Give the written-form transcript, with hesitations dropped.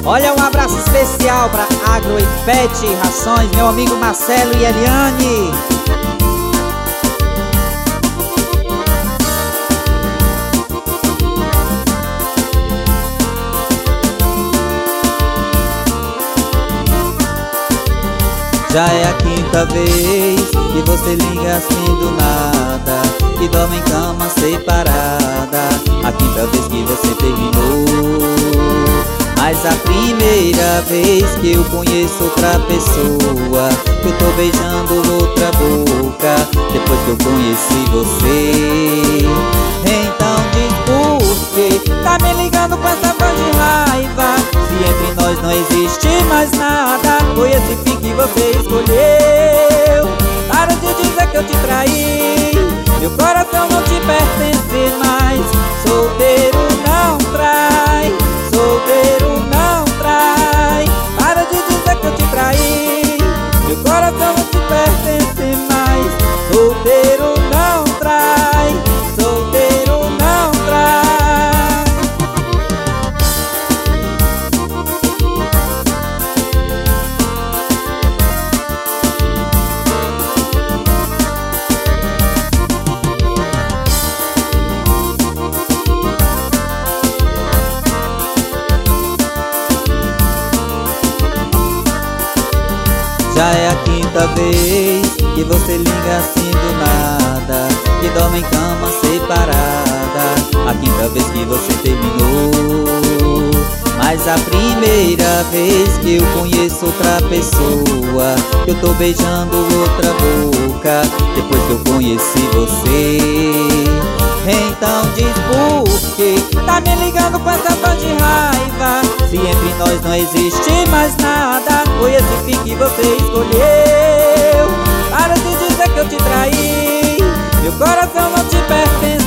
Olha, um abraço especial pra Agro e Pet Rações, meu amigo Marcelo e Eliane. Já é a quinta vez que você liga assim do nada, que dorme em cama separada. A quinta vez que você terminou. Mas a primeira vez que eu conheço outra pessoa, que eu tô beijando outra boca, depois que eu conheci você. Então diz por que tá me ligando com essa voz de raiva, se entre nós não existe mais nada. Foi esse fim que você escolheu. Para de dizer que eu te traí, meu coração não te pertence mais. Solteiro não trai, solteiro não trai. Para de dizer que eu te traí, meu coração não te pertence mais. Solteiro não trai, solteiro não trai. Já é a quinta vez que você liga assim do nada, que dorme em cama separada. A quinta vez que você terminou. Mas a primeira vez que eu conheço outra pessoa, que eu tô beijando outra boca, depois que eu conheci você. Então diz por que tá me ligando com essa voz de raiva, se entre nós não existe mais nada. Foi esse fim que você escolheu. Para de dizer que eu te traí, meu coração não te pertence